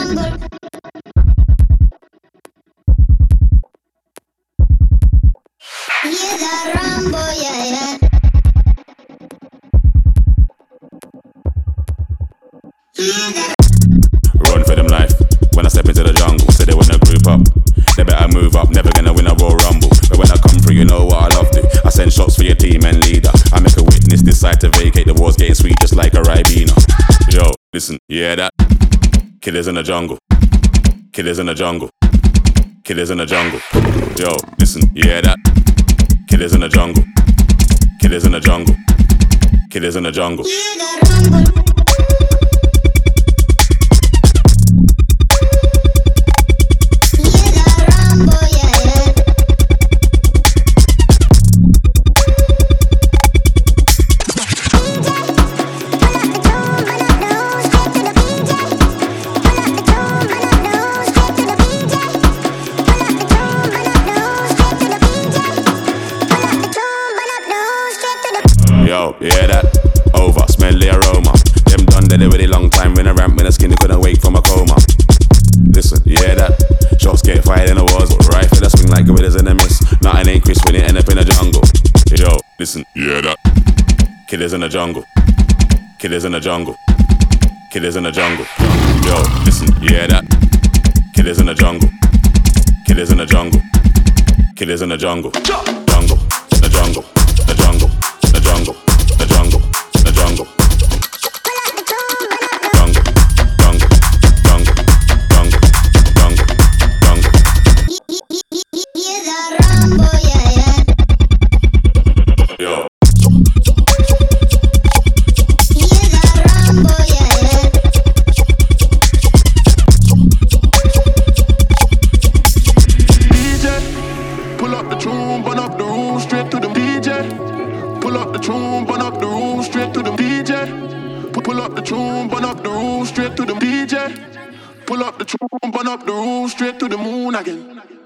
Run for them life. When I step into the jungle, say they wanna group up. They better move up, never gonna win a Royal Rumble. But when I come through, you know what I love to. I send shots for your team and leader. I make a witness decide to vacate. The war's getting sweet just like a Ribena. Yo, listen, you hear that? Killers in the jungle. Killers in the jungle. Killers in the jungle. Yo, listen, you hear that? Killers in the jungle. Killers in the jungle. Killers in the jungle. Yo, you hear that? Over, smell the aroma. Them done dead already long time. When I ramp, when I skinny couldn't wake from a coma. Listen, you hear that? Shots get fired in the wars. Rifle that swing like gorillas in the mist. Nothing ain't crisp when it end up in the jungle. Yo, listen, you hear that? Killers in the jungle. Killers in the jungle. Killers in the jungle. Yo, listen, you hear that? Killers in the jungle. Killers in the jungle. Killers in the jungle. Jungle, the jungle, the jungle. The jungle, the jungle, the jungle. Jungle, jungle, jungle, jungle, jungle, jungle. Hear the rumble, yeah. Yo. Hear the rumble, yeah. DJ, pull up the tune, burn up the room, straight to the DJ. Pull up the tune, burn up the room, straight to the DJ. Pull up the tune, burn up the room, straight to the DJ. Pull up the tune, burn up the room, straight to the moon again.